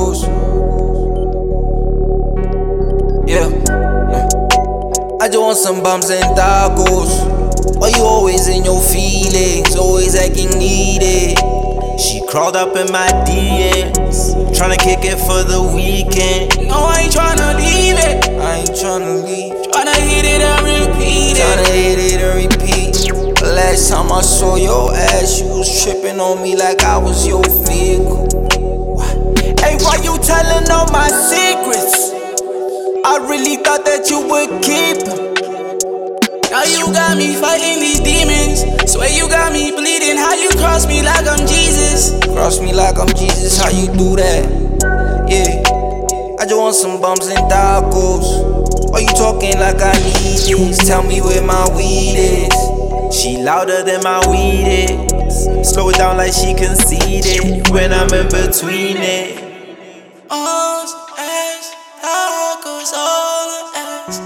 tacos. Yeah. I just want some bums and tacos. Why you always in your feelings, always acting needy? She crawled up in my DMs, tryna kick it for the weekend. No, I ain't tryna leave it. I ain't tryna leave. Tryna hit it and repeat it. Tryna hit it and repeat. Last time I saw your ass, you was tripping on me like I was your vehicle. Hey, why you telling all my secrets? I really thought that you would keep them. Now you got me fighting these demons. Swear you got me bleeding. How you cross me like I'm Jesus? Cross me like I'm Jesus, how you do that? Yeah, I just want some bums and tacos. Why you talking like I need this? Tell me where my weed is. She louder than my weed is. Slow it down like she conceded when I'm in between it. Ass, tacos, all the ass,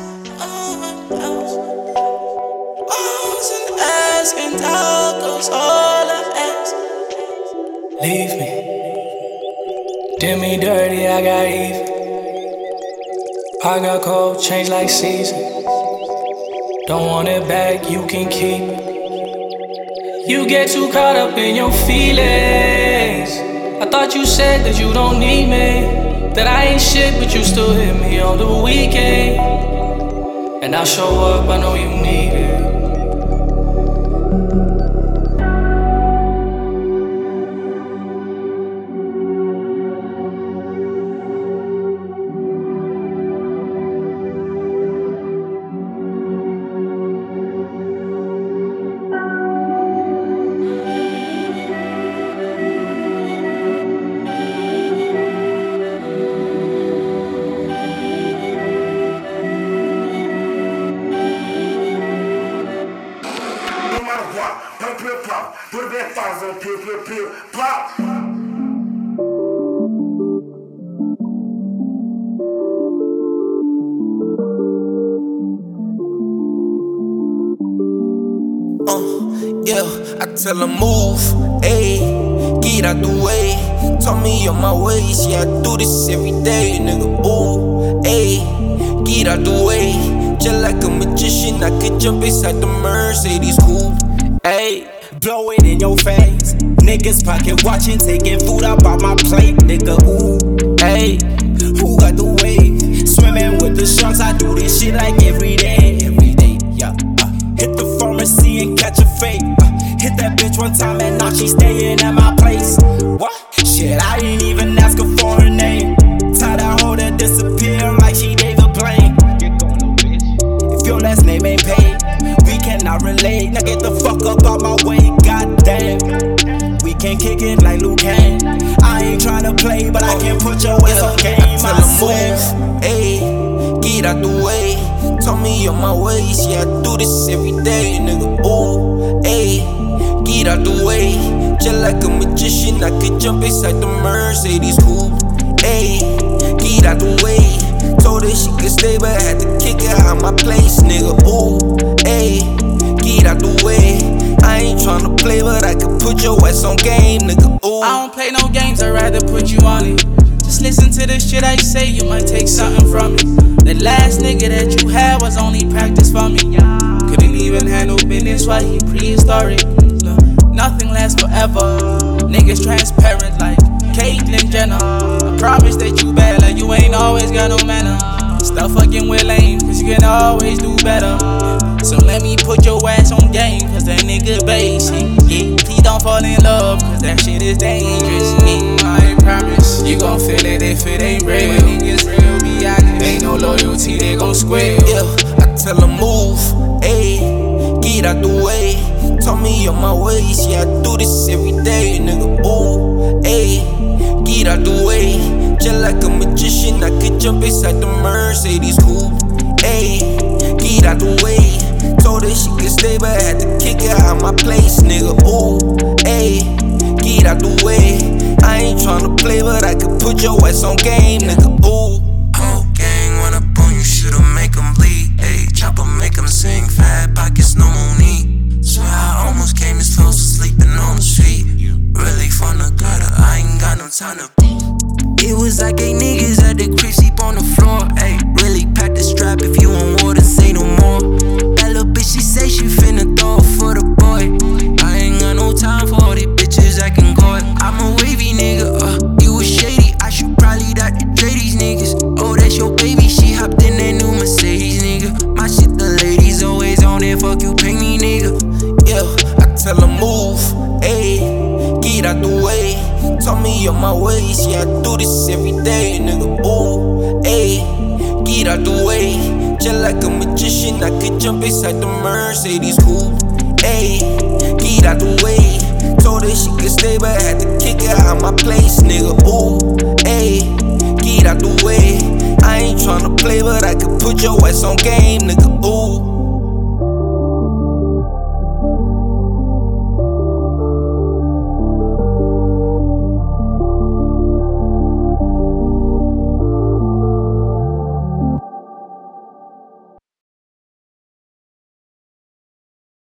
ass and tacos, all the ass. Leave me. Did me dirty, I got even. I got cold, change like season. Don't want it back, you can keep it. You get too caught up in your feelings. I thought you said that you don't need me, that I ain't shit, but you still hit me on the weekend. And I show up, I know you need it. Put a bit of fire on peel, plop. Yeah, I tell her move, ayy, get out the way. Told me on my ways, yeah, I do this every day, nigga. Ooh, ayy, get out the way. Just like a magician, I could jump inside the Mercedes coupe. Ayy, blow it in your face. Niggas pocket watching, taking food up on my plate, nigga. Ooh, ayy, who got the wave? Swimming with the sharks, I do this shit like every day, yeah. Hit the pharmacy and catch a fake. Hit that bitch one time and now she staying at my place. What? Shit, I didn't even ask her for her name. Tell that hoe to disappear like she David Blaine. If your last name ain't paid, we cannot relate. Now get the fuck up out my way, goddamn. We can't kick it like Luke Kane. I ain't tryna play, but I can put your ass on game. I swear. Ayy, get out the way. Told me on my ways, yeah, I do this every day, nigga. Ooh, ayy, get out the way. Just like a magician, I could jump inside the Mercedes coupe. Ayy, get out the way. Told her she could stay, but I had to kick her out my place, nigga. Ooh, ayy, get out the way. I ain't tryna play, but I could put your ass on game, nigga. Ooh, I don't play no games, I'd rather put you on it. Just listen to the shit I say, you might take something from it. The last nigga that you had was only practice for me. Couldn't even handle business while he prehistoric. Look, nothing lasts forever. Niggas transparent like Caitlyn Jenner. I promise that you bad, like you ain't always got no manner. Stop fucking with lame, cause you can always do better. So let me put your ass on game, cause that nigga basic. Yeah, please don't fall in love, cause that shit is dangerous. Yeah, I promise you gon' feel it if it ain't real. When niggas real, be honest. Ain't no loyalty, they gon' square. Yeah, I tell her move, ayy, get out the way. Told me on my ways, yeah, I do this every day, nigga. Ooh, ayy, get out the way. Just like a magician, I could jump inside the Mercedes coupe. Ayy, get out the way. Told her she could stay, but I had to kick her out my place, nigga. Ooh, ayy, get out the way. I ain't tryna play, but I could put your ass on game, nigga. Ooh. Whole gang run up on you, shoulda make 'em bleed. Ayy, chopper make 'em sing, fat pockets, no money. Swear I almost came this close to sleeping on the street. Really from the gutter, I ain't got no time to. It was like finna throw it for the boy. I ain't got no time for all these bitches acting coy. I'm a wavy nigga, you was shady. I should probably Dr. Dre these niggas. Oh, that's your baby, she hopped in that new Mercedes, nigga. My shit, the ladies always on it, fuck you, pay me, nigga. Yeah, I tell her move, ayy, get out the way. Tell me on my ways, yeah, I do this every day, nigga. Ooh, ayy, get out the way. Just like a magician, I could jump inside the Mercedes coupe. Ayy, get out the way. Told her she could stay, but I had to kick her out my place, nigga. Ooh, ayy, get out the way. I ain't tryna play, but I could put your ass on game, nigga. Ooh.